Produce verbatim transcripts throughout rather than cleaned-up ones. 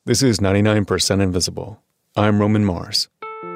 This is ninety-nine percent Invisible. I'm Roman Mars.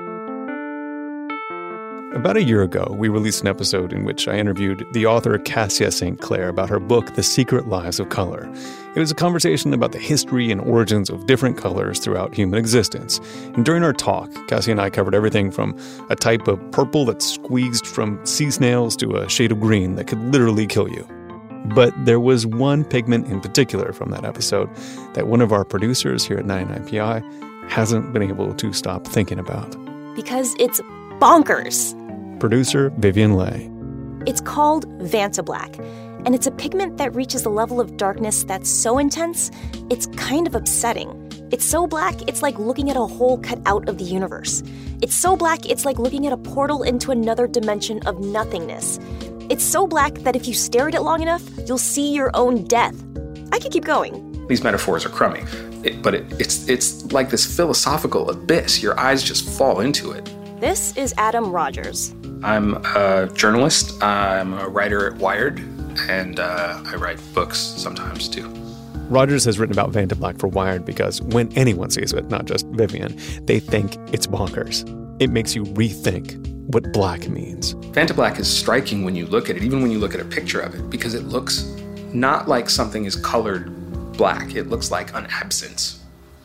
About a year ago, we released an episode in which I interviewed the author Cassia Saint Clair about her book, The Secret Lives of Color. It was a conversation about the history and origins of different colors throughout human existence. And during our talk, Cassia and I covered everything from a type of purple that squeezed from sea snails to a shade of green that could literally kill you. But there was one pigment in particular from that episode that one of our producers here at ninety-nine P I hasn't been able to stop thinking about. Because it's bonkers. Producer Vivian Leigh. It's called Vantablack, and it's a pigment that reaches a level of darkness that's so intense, it's kind of upsetting. It's so black, it's like looking at a hole cut out of the universe. It's so black, it's like looking at a portal into another dimension of nothingness. It's so black that if you stare at it long enough, you'll see your own death. I could keep going. These metaphors are crummy, it, but it, it's it's like this philosophical abyss. Your eyes just fall into it. This is Adam Rogers. I'm a journalist. I'm a writer at Wired, and uh, I write books sometimes too. Rogers has written about Vantablack for Wired because when anyone sees it, not just Vivian, they think it's bonkers. It makes you rethink what black means. Vantablack is striking when you look at it, even when you look at a picture of it, because it looks not like something is colored black. It looks like an absence.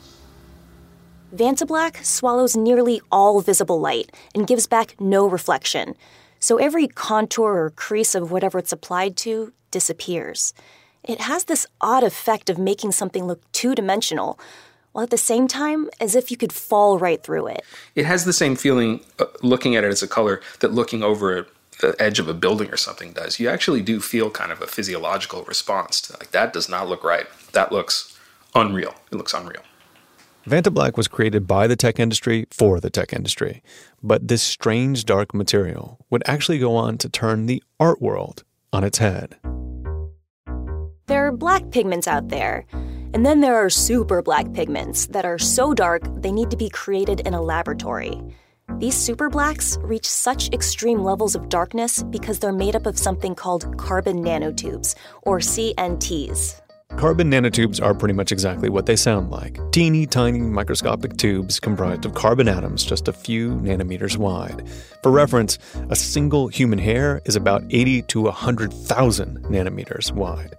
Vantablack swallows nearly all visible light and gives back no reflection. So every contour or crease of whatever it's applied to disappears. It has this odd effect of making something look two-dimensional, while at the same time, as if you could fall right through it. It has the same feeling uh, looking at it as a color that looking over the edge of a building or something does. You actually do feel kind of a physiological response to, like, that does not look right. That looks unreal. It looks unreal. Vantablack was created by the tech industry for the tech industry. But this strange dark material would actually go on to turn the art world on its head. There are black pigments out there. And then there are super black pigments that are so dark they need to be created in a laboratory. These super blacks reach such extreme levels of darkness because they're made up of something called carbon nanotubes, or C N Ts. Carbon nanotubes are pretty much exactly what they sound like. Teeny tiny microscopic tubes comprised of carbon atoms just a few nanometers wide. For reference, a single human hair is about eighty to one hundred thousand nanometers wide.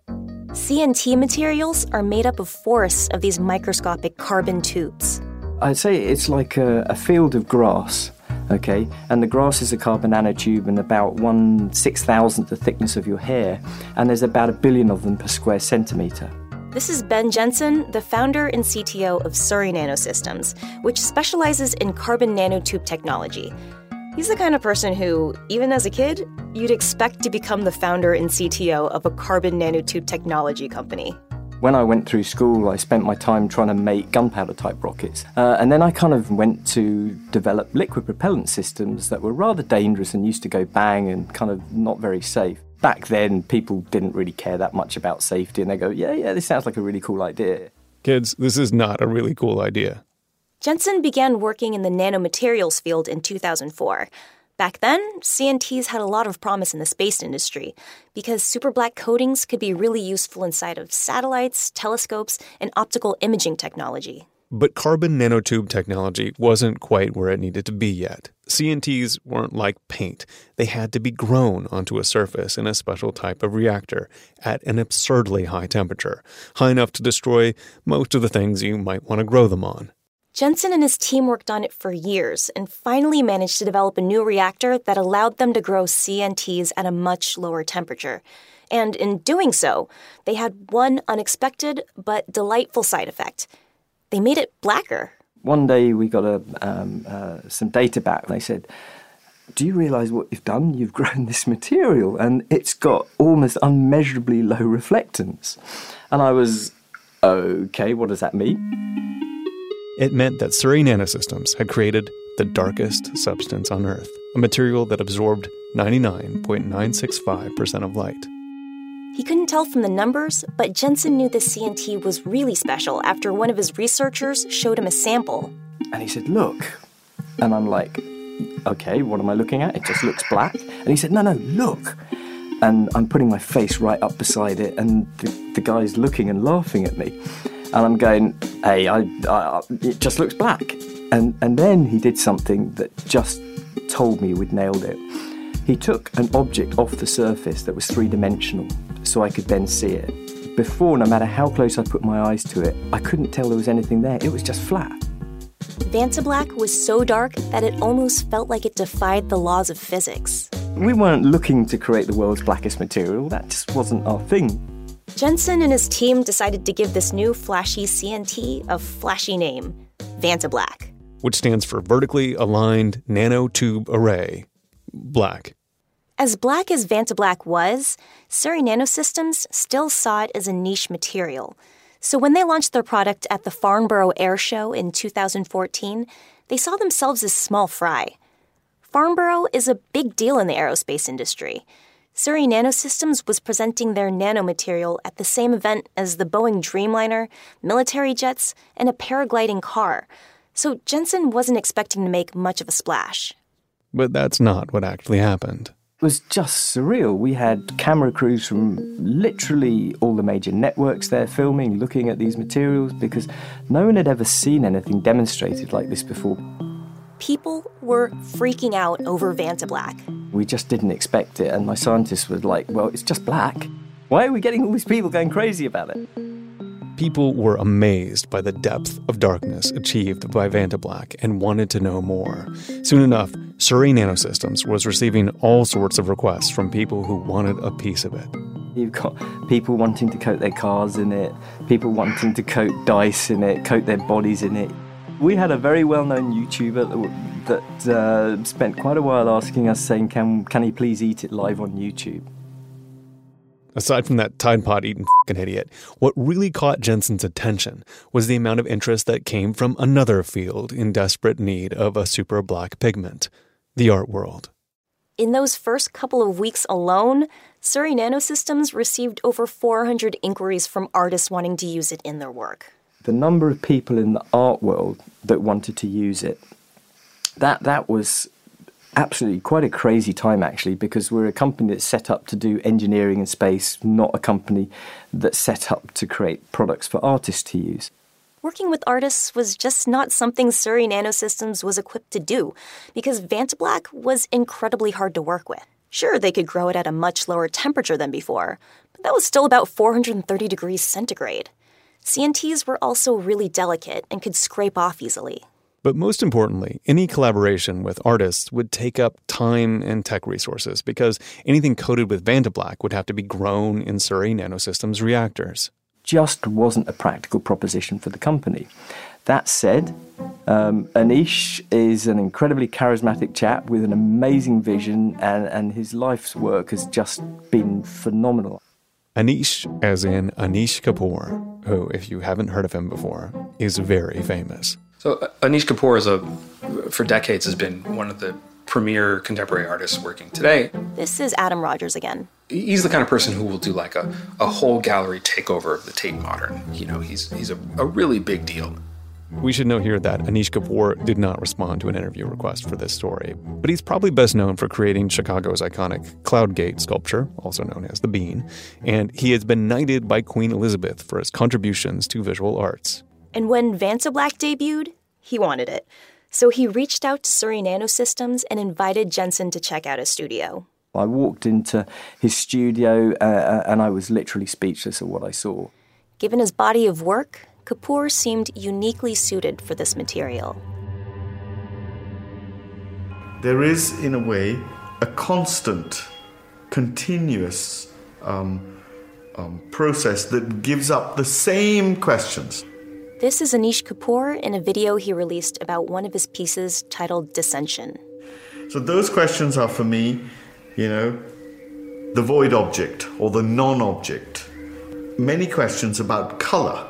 C N T materials are made up of forests of these microscopic carbon tubes. I'd say it's like a, a field of grass, okay? And the grass is a carbon nanotube and about one six thousandth the thickness of your hair, and there's about a billion of them per square centimeter. This is Ben Jensen, the founder and C T O of Surrey Nanosystems, which specializes in carbon nanotube technology. He's the kind of person who, even as a kid, you'd expect to become the founder and C T O of a carbon nanotube technology company. When I went through school, I spent my time trying to make gunpowder-type rockets. Uh, and then I kind of went to develop liquid propellant systems that were rather dangerous and used to go bang and kind of not very safe. Back then, people didn't really care that much about safety, and they go, yeah, yeah, this sounds like a really cool idea. Kids, this is not a really cool idea. Jensen began working in the nanomaterials field in two thousand four. Back then, C N Ts had a lot of promise in the space industry because superblack coatings could be really useful inside of satellites, telescopes, and optical imaging technology. But carbon nanotube technology wasn't quite where it needed to be yet. C N Ts weren't like paint. They had to be grown onto a surface in a special type of reactor at an absurdly high temperature, high enough to destroy most of the things you might want to grow them on. Jensen and his team worked on it for years and finally managed to develop a new reactor that allowed them to grow C N Ts at a much lower temperature. And in doing so, they had one unexpected but delightful side effect. They made it blacker. One day we got a, um, uh, some data back and they said, do you realize what you've done? You've grown this material and it's got almost unmeasurably low reflectance. And I was, okay, what does that mean? It meant that Surrey Nanosystems had created the darkest substance on Earth, a material that absorbed ninety-nine point nine six five percent of light. He couldn't tell from the numbers, but Jensen knew the C N T was really special after one of his researchers showed him a sample. And he said, look. And I'm like, okay, what am I looking at? It just looks black. And he said, no, no, look. And I'm putting my face right up beside it, and the, the guy's looking and laughing at me. And I'm going, hey, I, I, it just looks black. And, and then he did something that just told me we'd nailed it. He took an object off the surface that was three-dimensional so I could then see it. Before, no matter how close I put my eyes to it, I couldn't tell there was anything there. It was just flat. Vantablack was so dark that it almost felt like it defied the laws of physics. We weren't looking to create the world's blackest material. That just wasn't our thing. Jensen and his team decided to give this new flashy C N T a flashy name, Vantablack. Which stands for Vertically Aligned Nanotube Array, black. As black as Vantablack was, Surrey Nanosystems still saw it as a niche material. So when they launched their product at the Farnborough Air Show in two thousand fourteen, they saw themselves as small fry. Farnborough is a big deal in the aerospace industry. Surrey Nanosystems was presenting their nanomaterial at the same event as the Boeing Dreamliner, military jets, and a paragliding car. So Jensen wasn't expecting to make much of a splash. But that's not what actually happened. It was just surreal. We had camera crews from literally all the major networks there filming, looking at these materials, because no one had ever seen anything demonstrated like this before. People were freaking out over Vantablack. We just didn't expect it, and my scientists were like, well, it's just black. Why are we getting all these people going crazy about it? People were amazed by the depth of darkness achieved by Vantablack and wanted to know more. Soon enough, Surrey Nanosystems was receiving all sorts of requests from people who wanted a piece of it. You've got people wanting to coat their cars in it, people wanting to coat dice in it, coat their bodies in it. We had a very well-known YouTuber that, that uh, spent quite a while asking us, saying, can, can he please eat it live on YouTube? Aside from that Tide Pod eating f***ing idiot, what really caught Jensen's attention was the amount of interest that came from another field in desperate need of a super black pigment, the art world. In those first couple of weeks alone, Surrey Nanosystems received over four hundred inquiries from artists wanting to use it in their work. The number of people in the art world that wanted to use it, that that was absolutely quite a crazy time, actually, because we're a company that's set up to do engineering in space, not a company that's set up to create products for artists to use. Working with artists was just not something Surrey Nanosystems was equipped to do, because Vantablack was incredibly hard to work with. Sure, they could grow it at a much lower temperature than before, but that was still about four hundred thirty degrees centigrade. C N Ts were also really delicate and could scrape off easily. But most importantly, any collaboration with artists would take up time and tech resources because anything coated with Vantablack would have to be grown in Surrey Nanosystems reactors. Just wasn't a practical proposition for the company. That said, um, Anish is an incredibly charismatic chap with an amazing vision, and, and his life's work has just been phenomenal. Anish, as in Anish Kapoor, who, if you haven't heard of him before, is very famous. So uh, Anish Kapoor is a, for decades has been one of the premier contemporary artists working today. This is Adam Rogers again. He's the kind of person who will do like a, a whole gallery takeover of the Tate Modern. You know, he's he's a, a really big deal. We should note here that Anish Kapoor did not respond to an interview request for this story, but he's probably best known for creating Chicago's iconic Cloudgate sculpture, also known as the Bean, and he has been knighted by Queen Elizabeth for his contributions to visual arts. And when Vantablack debuted, he wanted it. So he reached out to Surrey Nanosystems and invited Jensen to check out his studio. I walked into his studio uh, and I was literally speechless at what I saw. Given his body of work, Kapoor seemed uniquely suited for this material. There is, in a way, a constant, continuous um, um, process that gives up the same questions. This is Anish Kapoor in a video he released about one of his pieces titled Dissension. So those questions are, for me, you know, the void object or the non-object. Many questions about color.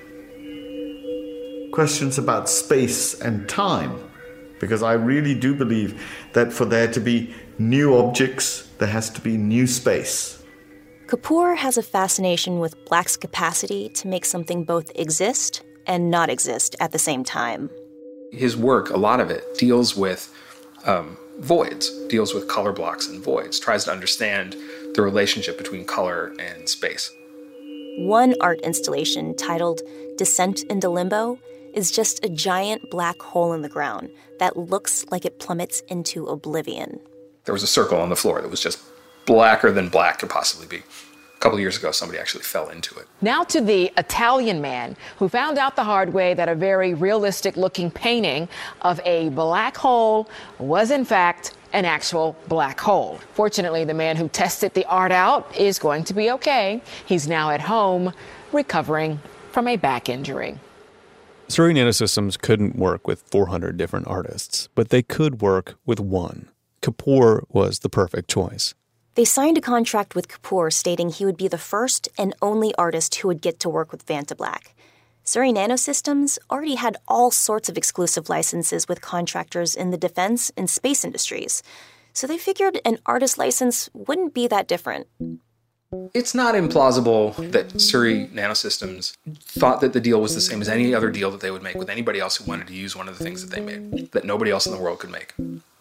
Questions about space and time. Because I really do believe that for there to be new objects, there has to be new space. Kapoor has a fascination with black's capacity to make something both exist and not exist at the same time. His work, a lot of it, deals with um, voids, deals with color blocks and voids, tries to understand the relationship between color and space. One art installation titled Descent into Limbo is just a giant black hole in the ground that looks like it plummets into oblivion. There was a circle on the floor that was just blacker than black could possibly be. A couple of years ago, somebody actually fell into it. Now to the Italian man who found out the hard way that a very realistic-looking painting of a black hole was, in fact, an actual black hole. Fortunately, the man who tested the art out is going to be okay. He's now at home recovering from a back injury. Surrey Nanosystems couldn't work with four hundred different artists, but they could work with one. Kapoor was the perfect choice. They signed a contract with Kapoor stating he would be the first and only artist who would get to work with Vantablack. Surrey Nanosystems already had all sorts of exclusive licenses with contractors in the defense and space industries, so they figured an artist license wouldn't be that different. It's not implausible that Surrey Nanosystems thought that the deal was the same as any other deal that they would make with anybody else who wanted to use one of the things that they made, that nobody else in the world could make.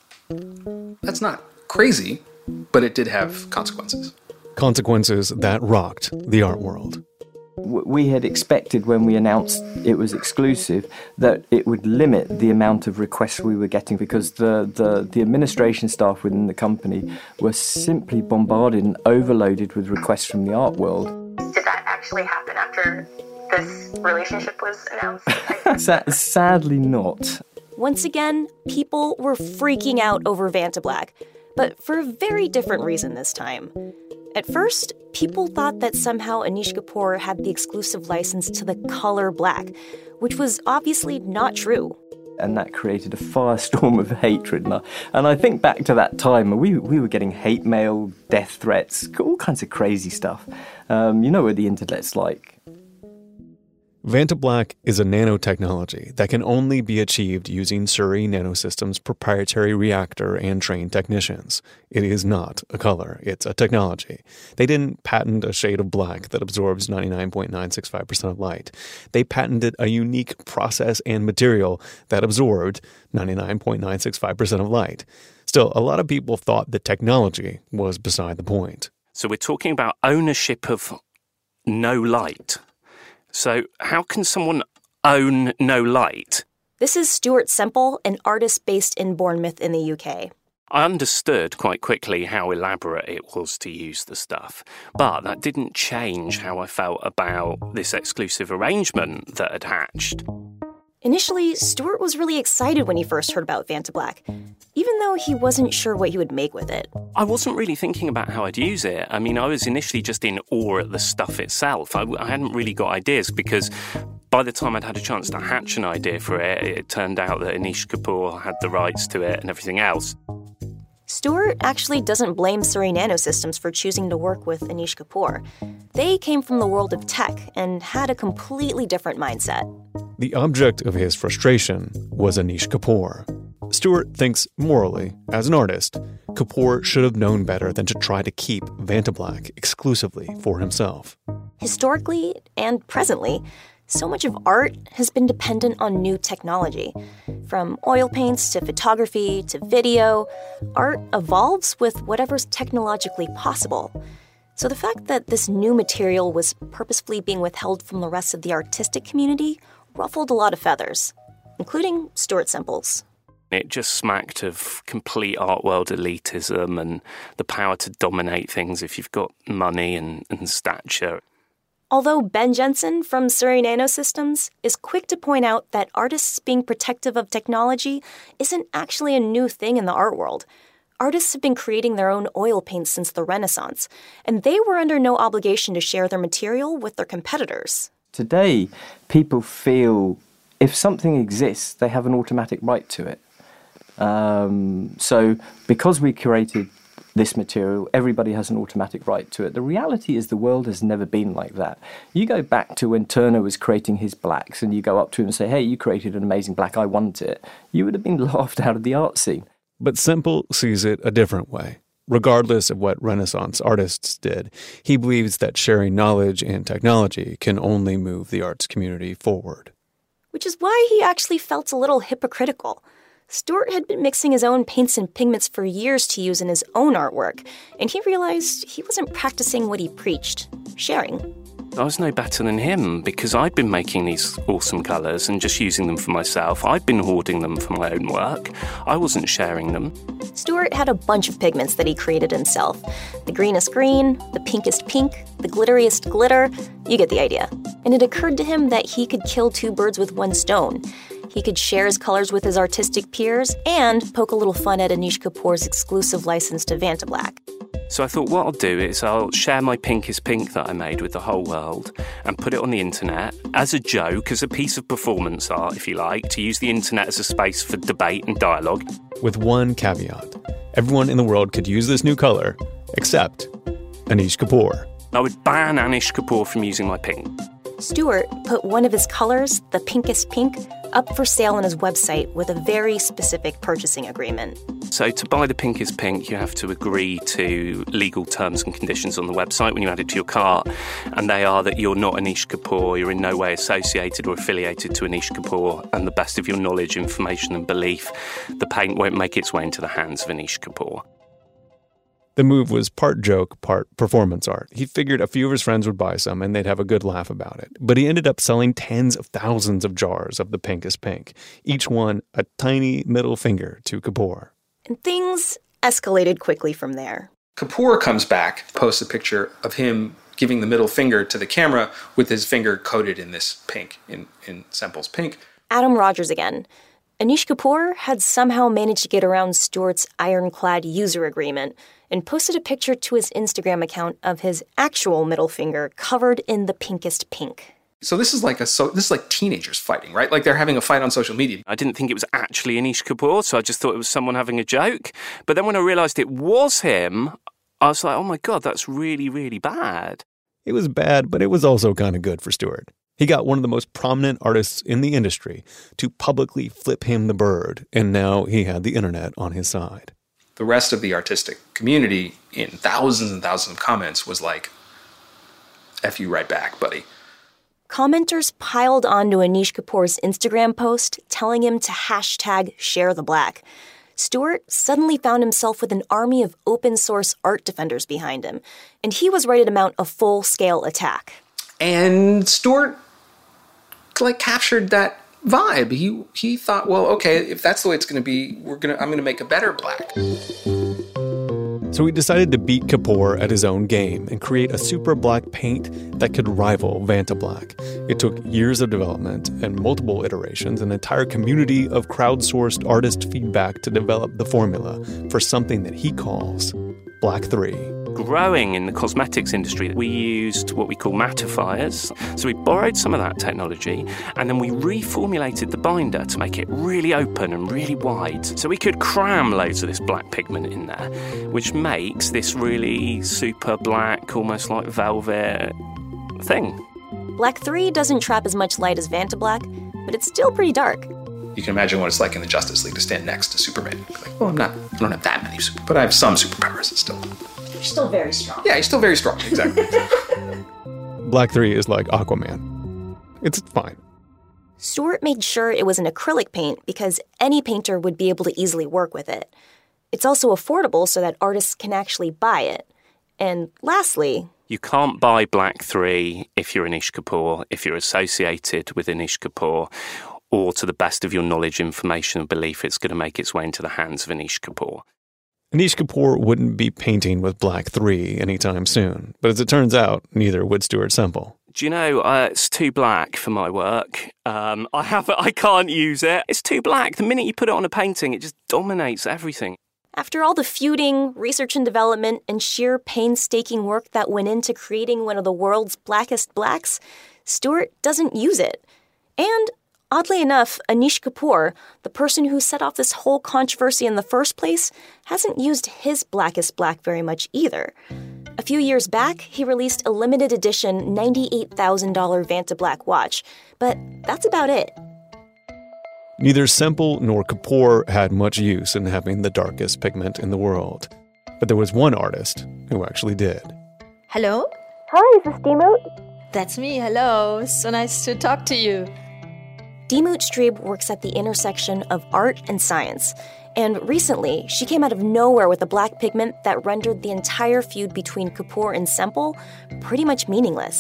That's not crazy, but it did have consequences. Consequences that rocked the art world. We had expected when we announced it was exclusive that it would limit the amount of requests we were getting because the, the, the administration staff within the company were simply bombarded and overloaded with requests from the art world. Did that actually happen after this relationship was announced? Sa- sadly not. Once again, people were freaking out over Vantablack, but for a very different reason this time. At first, people thought that somehow Anish Kapoor had the exclusive license to the color black, which was obviously not true. And that created a firestorm of hatred. And I, and I think back to that time, we, we were getting hate mail, death threats, all kinds of crazy stuff. Um, you know what the internet's like. Vantablack is a nanotechnology that can only be achieved using Surrey Nanosystems' proprietary reactor and trained technicians. It is not a color, it's a technology. They didn't patent a shade of black that absorbs ninety-nine point nine six five percent of light. They patented a unique process and material that absorbed ninety-nine point nine six five percent of light. Still, a lot of people thought the technology was beside the point. So we're talking about ownership of no light. So how can someone own no light? This is Stuart Semple, an artist based in Bournemouth in the U K. I understood quite quickly how elaborate it was to use the stuff, but that didn't change how I felt about this exclusive arrangement that had hatched. Initially, Stuart was really excited when he first heard about Vantablack, even though he wasn't sure what he would make with it. I wasn't really thinking about how I'd use it. I mean, I was initially just in awe at the stuff itself. I, I hadn't really got ideas because by the time I'd had a chance to hatch an idea for it, it turned out that Anish Kapoor had the rights to it and everything else. Stuart actually doesn't blame Surrey Nanosystems for choosing to work with Anish Kapoor. They came from the world of tech and had a completely different mindset. The object of his frustration was Anish Kapoor. Stuart thinks morally, as an artist, Kapoor should have known better than to try to keep Vantablack exclusively for himself. Historically and presently, so much of art has been dependent on new technology. From oil paints to photography to video, art evolves with whatever's technologically possible. So the fact that this new material was purposefully being withheld from the rest of the artistic community ruffled a lot of feathers, including Stuart Semple's. It just smacked of complete art world elitism and the power to dominate things if you've got money and, and stature. Although Ben Jensen from Surrey Nanosystems is quick to point out that artists being protective of technology isn't actually a new thing in the art world. Artists have been creating their own oil paints since the Renaissance, and they were under no obligation to share their material with their competitors. Today, people feel if something exists, they have an automatic right to it. Um, so because we created this material, everybody has an automatic right to it. The reality is the world has never been like that. You go back to when Turner was creating his blacks and you go up to him and say, hey, you created an amazing black, I want it. You would have been laughed out of the art scene. But Semple sees it a different way. Regardless of what Renaissance artists did, he believes that sharing knowledge and technology can only move the arts community forward. Which is why he actually felt a little hypocritical. Stuart had been mixing his own paints and pigments for years to use in his own artwork, and he realized he wasn't practicing what he preached, sharing. I was no better than him because I'd been making these awesome colours and just using them for myself. I'd been hoarding them for my own work. I wasn't sharing them. Stuart had a bunch of pigments that he created himself. The greenest green, the pinkest pink, the glitteriest glitter. You get the idea. And it occurred to him that he could kill two birds with one stone. He could share his colors with his artistic peers and poke a little fun at Anish Kapoor's exclusive license to Vantablack. So I thought what I'll do is I'll share my pinkest pink that I made with the whole world and put it on the internet as a joke, as a piece of performance art, if you like, to use the internet as a space for debate and dialogue. With one caveat. Everyone in the world could use this new color, except Anish Kapoor. I would ban Anish Kapoor from using my pink. Stuart put one of his colors, the pinkest pink, up for sale on his website with a very specific purchasing agreement. So to buy the pinkest pink, you have to agree to legal terms and conditions on the website when you add it to your cart. And they are that you're not Anish Kapoor, you're in no way associated or affiliated to Anish Kapoor, and the best of your knowledge, information and belief, the paint won't make its way into the hands of Anish Kapoor. The move was part joke, part performance art. He figured a few of his friends would buy some and they'd have a good laugh about it. But he ended up selling tens of thousands of jars of the pinkest pink, each one a tiny middle finger to Kapoor. And things escalated quickly from there. Kapoor comes back, posts a picture of him giving the middle finger to the camera with his finger coated in this pink, in, in Semple's pink. Adam Rogers again. Anish Kapoor had somehow managed to get around Stuart's ironclad user agreement and posted a picture to his Instagram account of his actual middle finger covered in the pinkest pink. So this is like a so this is like teenagers fighting, right? Like they're having a fight on social media. I didn't think it was actually Anish Kapoor, so I just thought it was someone having a joke. But then when I realised it was him, I was like, oh my God, that's really, really bad. It was bad, but it was also kind of good for Stuart. He got one of the most prominent artists in the industry to publicly flip him the bird, and now he had the internet on his side. The rest of the artistic community, in thousands and thousands of comments, was like, F you right back, buddy. Commenters piled onto Anish Kapoor's Instagram post telling him to hashtag share the black. Stuart suddenly found himself with an army of open source art defenders behind him, and he was ready to mount a full-scale attack. And Stuart, like, captured that vibe. He he thought, well, okay, if that's the way it's going to be, we're gonna I'm going to make a better black. So he decided to beat Kapoor at his own game and create a super black paint that could rival Vantablack. It took years of development and multiple iterations, an entire community of crowdsourced artist feedback to develop the formula for something that he calls Black three. Growing in the cosmetics industry, we used what we call mattifiers. So we borrowed some of that technology and then we reformulated the binder to make it really open and really wide. So we could cram loads of this black pigment in there, which makes this really super black, almost like velvet thing. Black three doesn't trap as much light as Vantablack, but it's still pretty dark. You can imagine what it's like in the Justice League to stand next to Superman. Like, well, I'm not, I don't have that many super, but I have some superpowers still. You're still very strong. Yeah, he's still very strong, exactly. Black three is like Aquaman. It's fine. Stuart made sure it was an acrylic paint because any painter would be able to easily work with it. It's also affordable so that artists can actually buy it. And lastly, you can't buy Black three if you're Anish Kapoor, if you're associated with Anish Kapoor, or to the best of your knowledge, information, and belief, it's going to make its way into the hands of Anish Kapoor. Anish Kapoor wouldn't be painting with Black three anytime soon, but as it turns out, neither would Stuart Semple. Do you know, uh, it's too black for my work. Um, I have, I can't use it. It's too black. The minute you put it on a painting, it just dominates everything. After all the feuding, research and development, and sheer painstaking work that went into creating one of the world's blackest blacks, Stuart doesn't use it. And oddly enough, Anish Kapoor, the person who set off this whole controversy in the first place, hasn't used his blackest black very much either. A few years back, he released a limited edition ninety-eight thousand dollars Vantablack watch, but that's about it. Neither Semple nor Kapoor had much use in having the darkest pigment in the world. But there was one artist who actually did. Hello? Hi, is this Demoot? That's me, hello. So nice to talk to you. Demoot Strebe works at the intersection of art and science, and recently she came out of nowhere with a black pigment that rendered the entire feud between Kapoor and Semple pretty much meaningless.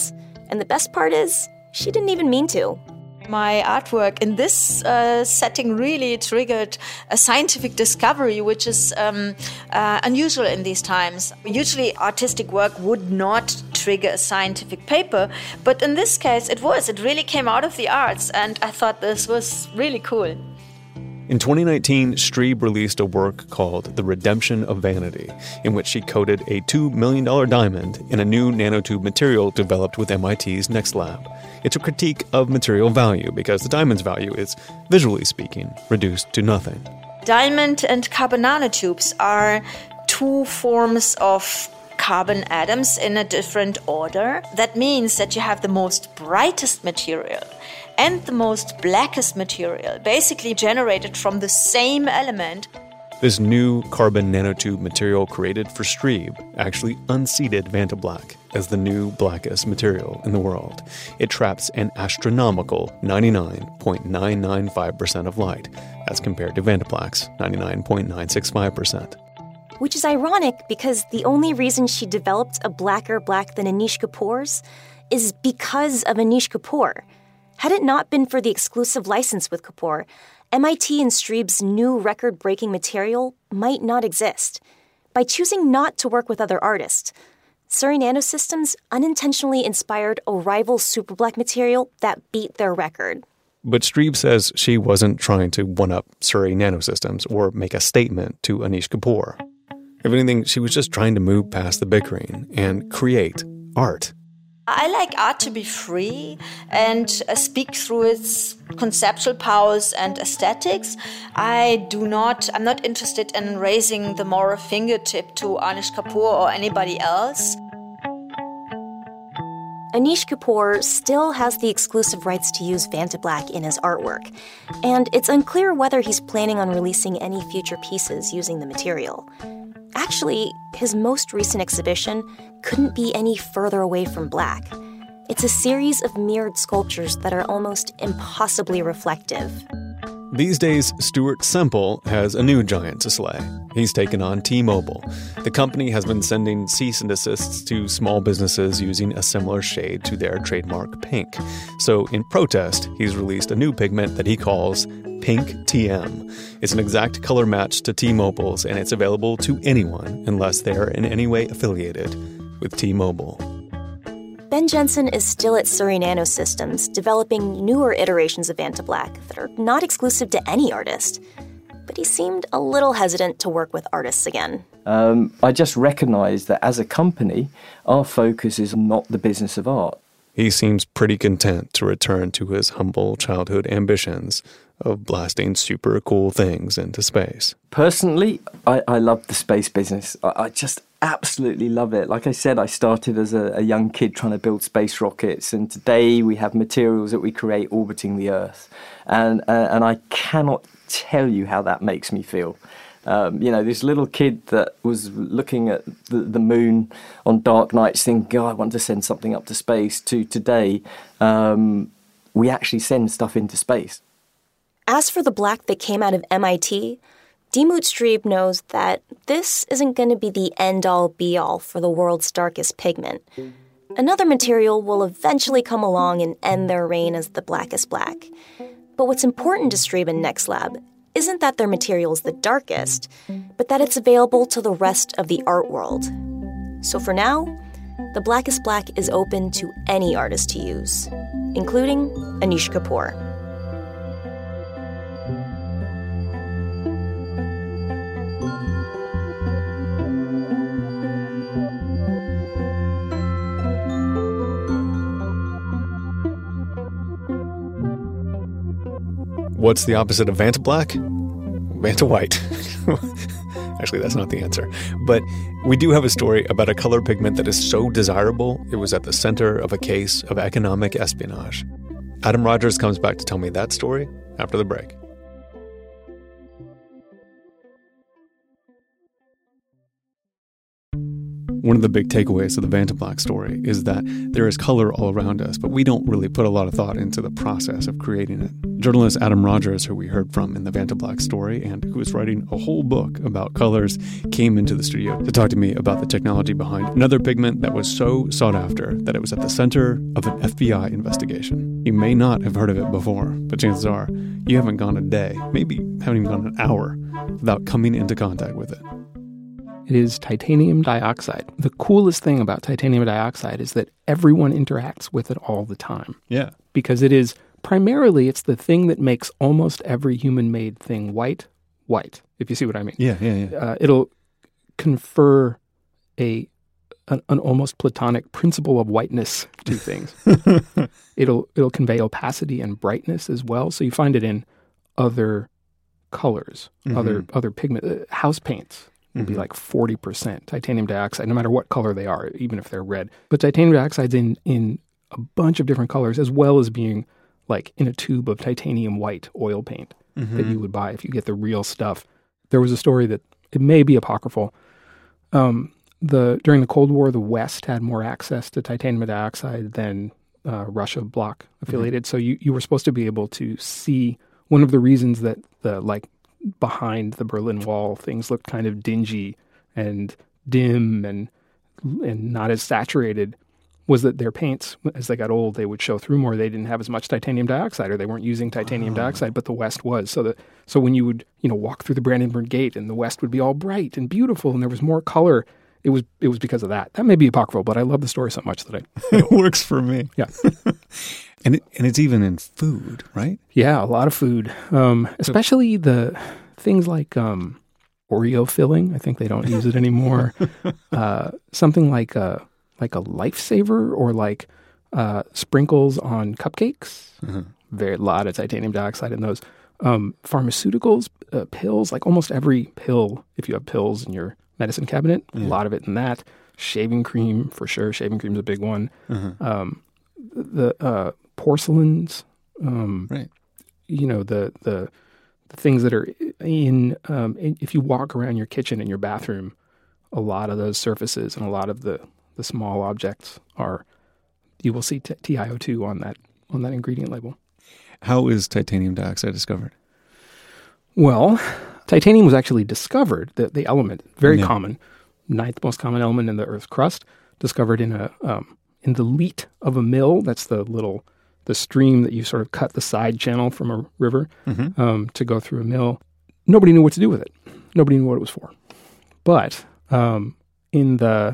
And the best part is, she didn't even mean to. My artwork in this uh, setting really triggered a scientific discovery, which is um, uh, unusual in these times. Usually artistic work would not trigger a scientific paper, but in this case it was. It really came out of the arts, and I thought this was really cool. In twenty nineteen, Strebe released a work called The Redemption of Vanity, in which she coated a two million dollars diamond in a new nanotube material developed with M I T's NextLab. It's a critique of material value because the diamond's value is, visually speaking, reduced to nothing. Diamond and carbon nanotubes are two forms of carbon atoms in a different order. That means that you have the most brightest material and the most blackest material, basically generated from the same element. This new carbon nanotube material created for Strebe actually unseated Vantablack as the new blackest material in the world. It traps an astronomical ninety-nine point nine nine five percent of light, as compared to Vantablack's ninety-nine point nine six five percent. Which is ironic because the only reason she developed a blacker black than Anish Kapoor's is because of Anish Kapoor. Had it not been for the exclusive license with Kapoor, M I T and Strebe's new record-breaking material might not exist. By choosing not to work with other artists, Surrey Nanosystems unintentionally inspired a rival super black material that beat their record. But Strebe says she wasn't trying to one-up Surrey Nanosystems or make a statement to Anish Kapoor. If anything, she was just trying to move past the bickering and create art. I like art to be free and uh, speak through its conceptual powers and aesthetics. I do not, I'm not interested in raising the moral fingertip to Anish Kapoor or anybody else. Anish Kapoor still has the exclusive rights to use Vantablack in his artwork, and it's unclear whether he's planning on releasing any future pieces using the material. Actually, his most recent exhibition couldn't be any further away from black. It's a series of mirrored sculptures that are almost impossibly reflective. These days, Stuart Semple has a new giant to slay. He's taken on T-Mobile. The company has been sending cease and desists to small businesses using a similar shade to their trademark pink. So in protest, he's released a new pigment that he calls Pink T M. It's an exact color match to T-Mobile's, and it's available to anyone unless they're in any way affiliated with T-Mobile. Ben Jensen is still at Surrey Nanosystems, developing newer iterations of Vantablack that are not exclusive to any artist. But he seemed a little hesitant to work with artists again. Um, I just recognized that as a company, our focus is not the business of art. He seems pretty content to return to his humble childhood ambitions of blasting super cool things into space. Personally, I, I love the space business. I, I just absolutely love it. Like I said, I started as a, a young kid trying to build space rockets, and today we have materials that we create orbiting the Earth. And, uh, and I cannot tell you how that makes me feel. Um, you know, this little kid that was looking at the, the moon on dark nights thinking, God, I want to send something up to space, to today, um, we actually send stuff into space. As for the black that came out of M I T, Diemut Strebe knows that this isn't going to be the end-all, be-all for the world's darkest pigment. Another material will eventually come along and end their reign as the blackest black. But what's important to Strebe and NextLab isn't that their material is the darkest, but that it's available to the rest of the art world. So for now, the blackest black is open to any artist to use, including Anish Kapoor. What's the opposite of Vantablack? Vantawhite. Actually, that's not the answer. But we do have a story about a color pigment that is so desirable, it was at the center of a case of economic espionage. Adam Rogers comes back to tell me that story after the break. One of the big takeaways of the Vantablack story is that there is color all around us, but we don't really put a lot of thought into the process of creating it. Journalist Adam Rogers, who we heard from in the Vantablack story and who is writing a whole book about colors, came into the studio to talk to me about the technology behind another pigment that was so sought after that it was at the center of an F B I investigation. You may not have heard of it before, but chances are you haven't gone a day, maybe haven't even gone an hour, without coming into contact with it. It is titanium dioxide. The coolest thing about titanium dioxide is that everyone interacts with it all the time. Yeah. Because it is, primarily, it's the thing that makes almost every human-made thing white, white, if you see what I mean. Yeah, yeah, yeah. Uh, it'll confer a an, an almost platonic principle of whiteness to things. it'll it'll convey opacity and brightness as well. So you find it in other colors, mm-hmm. other other pigment, uh, house paints. Would be like forty percent titanium dioxide, no matter what color they are, even if they're red. But titanium dioxide's in, in a bunch of different colors, as well as being like in a tube of titanium white oil paint mm-hmm. that you would buy if you get the real stuff. There was a story that, it may be apocryphal, um, the during the Cold War, the West had more access to titanium dioxide than uh, Russia bloc affiliated. Mm-hmm. So you, you were supposed to be able to see, one of the reasons that the like behind the Berlin Wall, things looked kind of dingy and dim and and not as saturated, was that their paints, as they got old, they would show through more. They didn't have as much titanium dioxide, or they weren't using titanium oh. dioxide, but the West was. So that so when you would you know walk through the Brandenburg Gate and the West would be all bright and beautiful and there was more color, it was it was because of that. That may be apocryphal, but I love the story so much that I... You know, it works for me. Yeah. And it, and it's even in food, right? Yeah, a lot of food, um, especially the things like um, Oreo filling. I think they don't use it anymore. uh, something like a like a lifesaver, or like uh, sprinkles on cupcakes. Mm-hmm. Very lot of titanium dioxide in those. Um, pharmaceuticals, uh, pills, like almost every pill. If you have pills in your medicine cabinet, yeah. a lot of it in that. Shaving cream, for sure. Shaving cream's a big one. Mm-hmm. Um, the uh, porcelains, um, right? You know, the the the things that are in, um, in. If you walk around your kitchen and your bathroom, a lot of those surfaces and a lot of the, the small objects are. You will see T i O two on that on that ingredient label. How is titanium dioxide discovered? Well, titanium was actually discovered. The the element, very yeah. common, ninth most common element in the Earth's crust, discovered in a. Um, in the leat of a mill. That's the little, the stream that you sort of cut the side channel from a river mm-hmm. um, to go through a mill. Nobody knew what to do with it. Nobody knew what it was for. But um, in the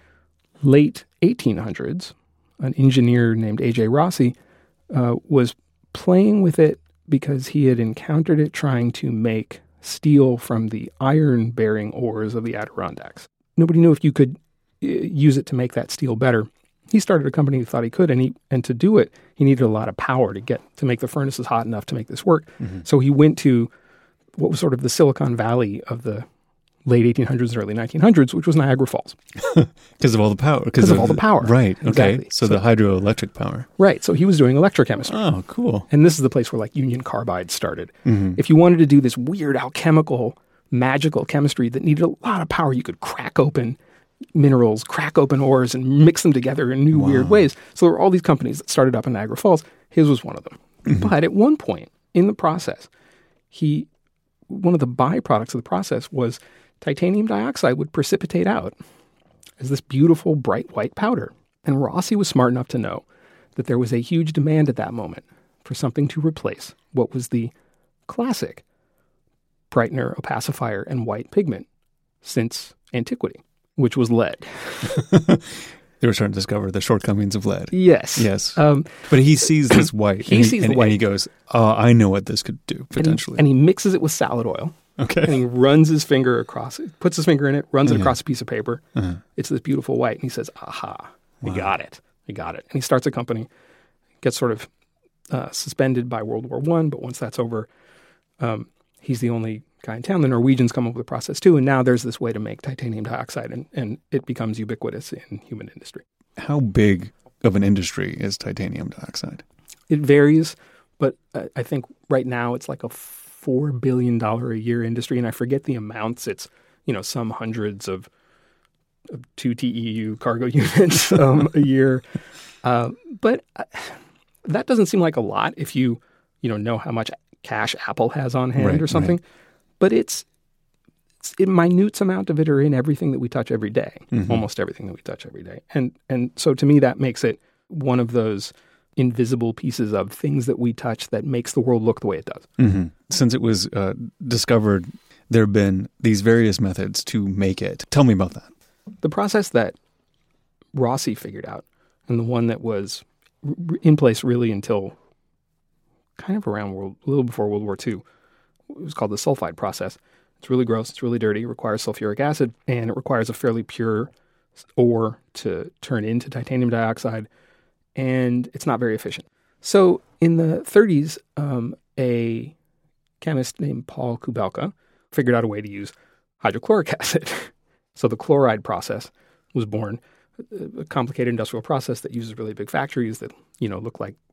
late eighteen hundreds, an engineer named A J Rossi uh, was playing with it because he had encountered it trying to make steel from the iron-bearing ores of the Adirondacks. Nobody knew if you could uh, use it to make that steel better. He started a company who thought he could, and he and to do it, he needed a lot of power to get to make the furnaces hot enough to make this work. Mm-hmm. So he went to what was sort of the Silicon Valley of the late eighteen hundreds and early nineteen hundreds, which was Niagara Falls. Because of all the power. Because of, of all the power. Right. Okay. Exactly. So, so the hydroelectric power. Right. So he was doing electrochemistry. Oh, cool. And this is the place where like Union Carbide started. Mm-hmm. If you wanted to do this weird alchemical, magical chemistry that needed a lot of power, you could crack open minerals, crack open ores, and mix them together in new wow. weird ways. So there were all these companies that started up in Niagara Falls. His was one of them. Mm-hmm. But at one point in the process, he one of the byproducts of the process was titanium dioxide would precipitate out as this beautiful, bright white powder. And Rossi was smart enough to know that there was a huge demand at that moment for something to replace what was the classic brightener, opacifier, and white pigment since antiquity, which was lead. They were starting to discover the shortcomings of lead. Yes. Yes. Um, but he sees this white. he and sees and, the white. And he goes, oh, I know what this could do, potentially. And he, and he mixes it with salad oil. Okay. And he runs his finger across it, puts his finger in it, runs uh-huh. it across a piece of paper. Uh-huh. It's this beautiful white. And he says, aha, we wow. got it. We got it. And he starts a company, gets sort of uh, suspended by World War One. But once that's over, um, he's the only guy in town. The Norwegians come up with the process too. And now there's this way to make titanium dioxide, and, and it becomes ubiquitous in human industry. How big of an industry is titanium dioxide? It varies, but I, I think right now it's like a four billion dollars a year industry. And I forget the amounts. It's, you know, some hundreds of of two T E U cargo units um, a year. Uh, but that doesn't seem like a lot if you, you know, know how much cash Apple has on hand right, or something. Right. But it's, it's a minute amount of it are in everything that we touch every day, mm-hmm. almost everything that we touch every day. And and so to me, that makes it one of those invisible pieces of things that we touch that makes the world look the way it does. Mm-hmm. Since it was uh, discovered, there have been these various methods to make it. Tell me about that. The process that Rossi figured out, and the one that was r- in place really until kind of around world, a little before World War Two, it was called the sulfide process. It's really gross, it's really dirty, it requires sulfuric acid, and it requires a fairly pure ore to turn into titanium dioxide, and it's not very efficient. So in the thirties, um, a chemist named Paul Kubelka figured out a way to use hydrochloric acid. So the chloride process was born, a complicated industrial process that uses really big factories that, you know, look like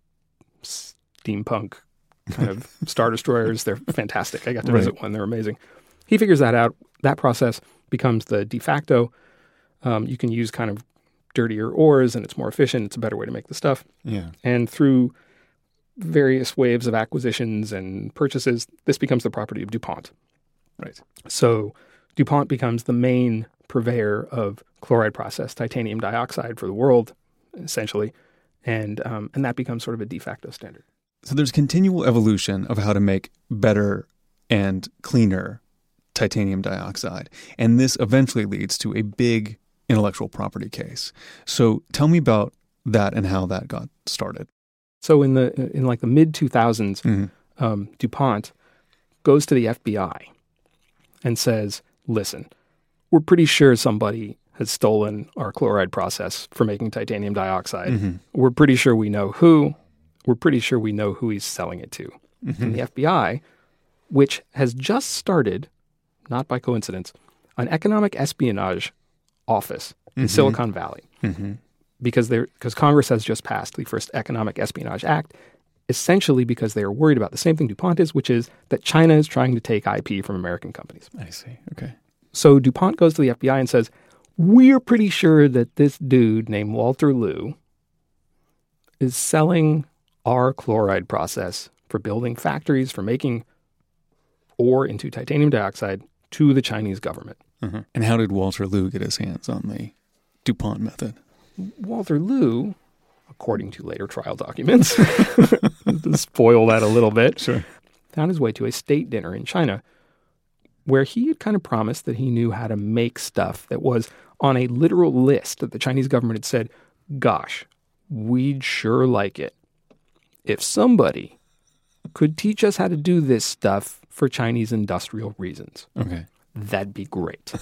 steampunk kind of star destroyers. They're fantastic. I got to visit right. one. They're amazing. He figures that out. That process becomes the de facto. Um, you can use kind of dirtier ores and it's more efficient. It's a better way to make the stuff. Yeah. And through various waves of acquisitions and purchases, this becomes the property of DuPont. Right. So DuPont becomes the main purveyor of chloride processed titanium dioxide for the world, essentially. And um, and that becomes sort of a de facto standard. So there's continual evolution of how to make better and cleaner titanium dioxide. And this eventually leads to a big intellectual property case. So tell me about that and how that got started. So in the in like the mid two thousands, mm-hmm. um, DuPont goes to the F B I and says, listen, we're pretty sure somebody has stolen our chloride process for making titanium dioxide. Mm-hmm. We're pretty sure we know who. We're pretty sure we know who he's selling it to. Mm-hmm. And the F B I, which has just started, not by coincidence, an economic espionage office in mm-hmm. Silicon Valley. Mm-hmm. Because they're because Congress has just passed the first Economic Espionage Act, essentially because they are worried about the same thing DuPont is, which is that China is trying to take I P from American companies. I see. Okay. So DuPont goes to the F B I and says, we're pretty sure that this dude named Walter Liu is selling our chloride process for building factories, for making ore into titanium dioxide to the Chinese government. Mm-hmm. And how did Walter Liu get his hands on the DuPont method? Walter Liu, according to later trial documents, to spoil that a little bit, sure. found his way to a state dinner in China where he had kind of promised that he knew how to make stuff that was on a literal list that the Chinese government had said, gosh, we'd sure like it if somebody could teach us how to do this stuff for Chinese industrial reasons. Okay. That'd be great.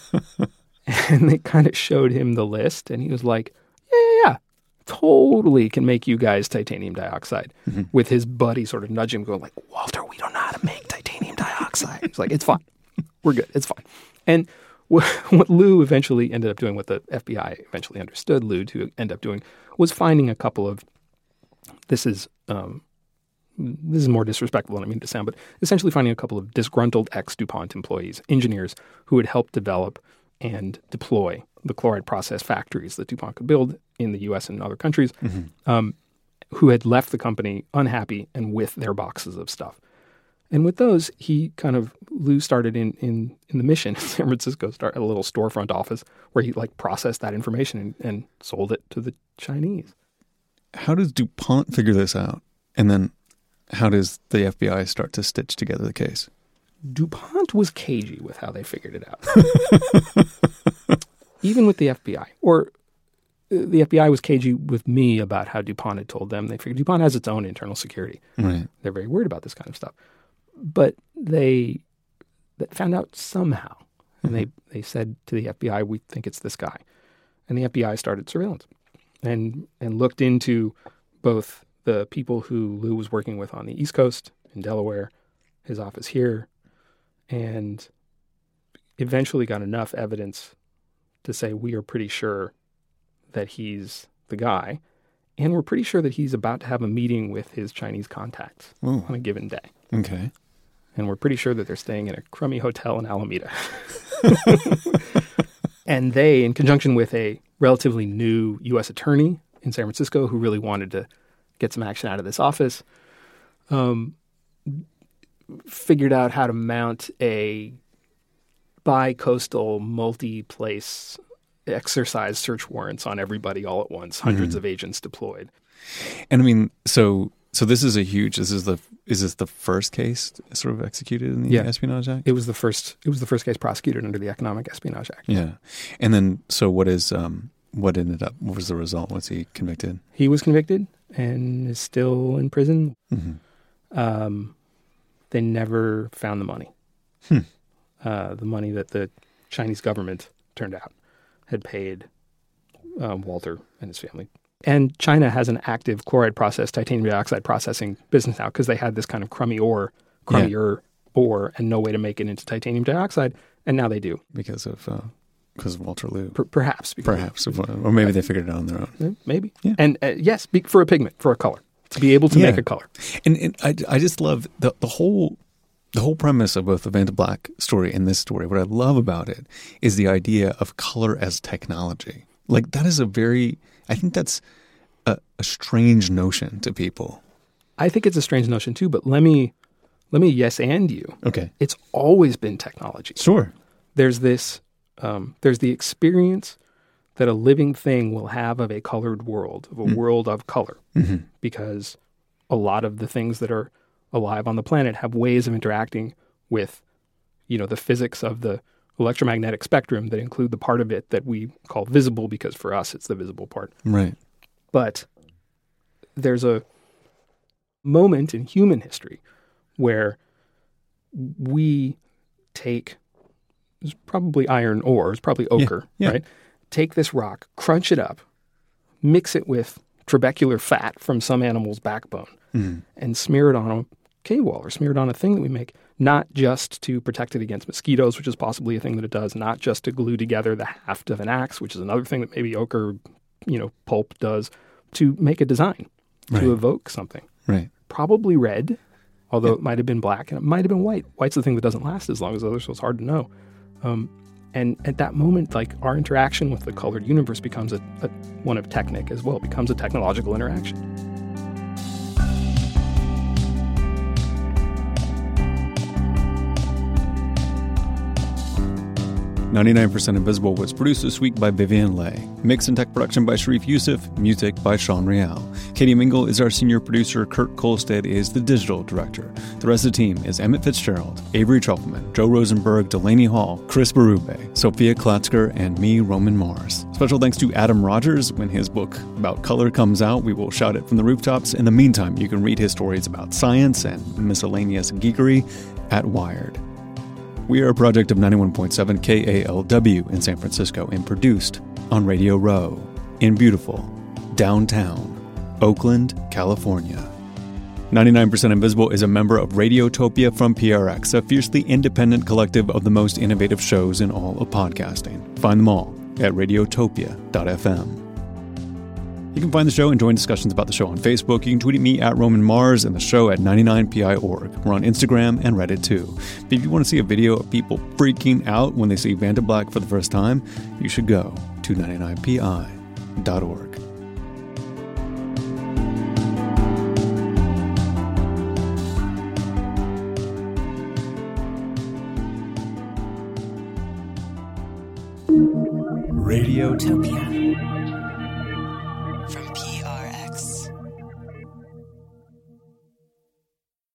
And they kind of showed him the list, and he was like, yeah, yeah, yeah, totally can make you guys titanium dioxide. Mm-hmm. With his buddy sort of nudging him, going like, Walter, we don't know how to make titanium dioxide. He's like, it's fine. We're good. It's fine. And what, what Liu eventually ended up doing, what the F B I eventually understood Liu to end up doing, was finding a couple of, this is um, this is more disrespectful than I mean to sound, but essentially finding a couple of disgruntled ex-DuPont employees, engineers, who had helped develop and deploy the chloride process factories that DuPont could build in the U S and other countries, mm-hmm. um, who had left the company unhappy and with their boxes of stuff. And with those, he kind of, Liu started in, in, in the Mission in San Francisco, started a little storefront office where he like processed that information and, and sold it to the Chinese. How does DuPont figure this out? And then how does the F B I start to stitch together the case? DuPont was cagey with how they figured it out. Even with the F B I. Or uh, the F B I was cagey with me about how DuPont had told them. They figured DuPont has its own internal security. Right. They're very worried about this kind of stuff. But they, they found out somehow. And mm-hmm. they, they said to the F B I, we think it's this guy. And the F B I started surveillance and and looked into both the people who Liu was working with on the East Coast in Delaware, his office here, and eventually got enough evidence to say we are pretty sure that he's the guy, and we're pretty sure that he's about to have a meeting with his Chinese contacts Ooh. on a given day. Okay. And we're pretty sure that they're staying in a crummy hotel in Alameda. And they, in conjunction with a relatively new U S attorney in San Francisco who really wanted to get some action out of this office, um, figured out how to mount a bi-coastal, multi-place exercise search warrants on everybody all at once, hundreds mm-hmm. of agents deployed. And I mean, so so this is a huge, this is the, is this the first case sort of executed in the yeah. Espionage Act? It was the first, it was the first case prosecuted under the Economic Espionage Act. Yeah. And then, so what is, um, what ended up, what was the result? Was he convicted? He was convicted and is still in prison. Mm-hmm. Um, they never found the money. Hmm. Uh, the money that the Chinese government, turned out, had paid um, Walter and his family. And China has an active chloride process, titanium dioxide processing business now because they had this kind of crummy ore, crummier yeah. ore, and no way to make it into titanium dioxide. And now they do. Because of uh, because of Walter Liu. Per- perhaps. Perhaps. Of, or maybe they figured it out on their own. Maybe. Yeah. And uh, yes, for a pigment, for a color. To be able to yeah. make a color. And, and I, I just love the, the whole... The whole premise of both the Vantablack story and this story, what I love about it is the idea of color as technology. Like that is a very, I think that's a, a strange notion to people. I think it's a strange notion too, but let me, let me yes and you. Okay. It's always been technology. Sure. There's this, um, there's the experience that a living thing will have of a colored world, of a mm. world of color, mm-hmm. because a lot of the things that are alive on the planet have ways of interacting with, you know, the physics of the electromagnetic spectrum that include the part of it that we call visible because for us it's the visible part. Right. But there's a moment in human history where we take, it's probably iron ore, it's probably ochre, yeah, yeah. right? Take this rock, crunch it up, mix it with trabecular fat from some animal's backbone, mm. and smear it on a cave wall or smear it on a thing that we make, not just to protect it against mosquitoes, which is possibly a thing that it does, not just to glue together the haft of an axe, which is another thing that maybe ochre, you know, pulp does, to make a design, right. to evoke something. Right. Probably red, although yeah. it might have been black, and it might have been white. White's the thing that doesn't last as long as others, so it's hard to know. Um, and at that moment, like, our interaction with the colored universe becomes a, a one of technic as well, becomes a technological interaction. ninety-nine percent Invisible was produced this week by Vivian Leigh. Mix and tech production by Sharif Youssef. Music by Sean Real. Katie Mingle is our senior producer. Kurt Kolstad is the digital director. The rest of the team is Emmett Fitzgerald, Avery Trufelman, Joe Rosenberg, Delaney Hall, Chris Berube, Sophia Klatzker, and me, Roman Mars. Special thanks to Adam Rogers. When his book about color comes out, we will shout it from the rooftops. In the meantime, you can read his stories about science and miscellaneous geekery at Wired. We are a project of ninety-one point seven K A L W in San Francisco and produced on Radio Row in beautiful downtown Oakland, California. ninety-nine percent Invisible is a member of Radiotopia from P R X, a fiercely independent collective of the most innovative shows in all of podcasting. Find them all at radiotopia dot f m. You can find the show and join discussions about the show on Facebook. You can tweet at me at Roman Mars and the show at ninety-nine P I dot org. We're on Instagram and Reddit too. But if you want to see a video of people freaking out when they see Vantablack for the first time, you should go to ninety-nine P I dot org. Radiotopia.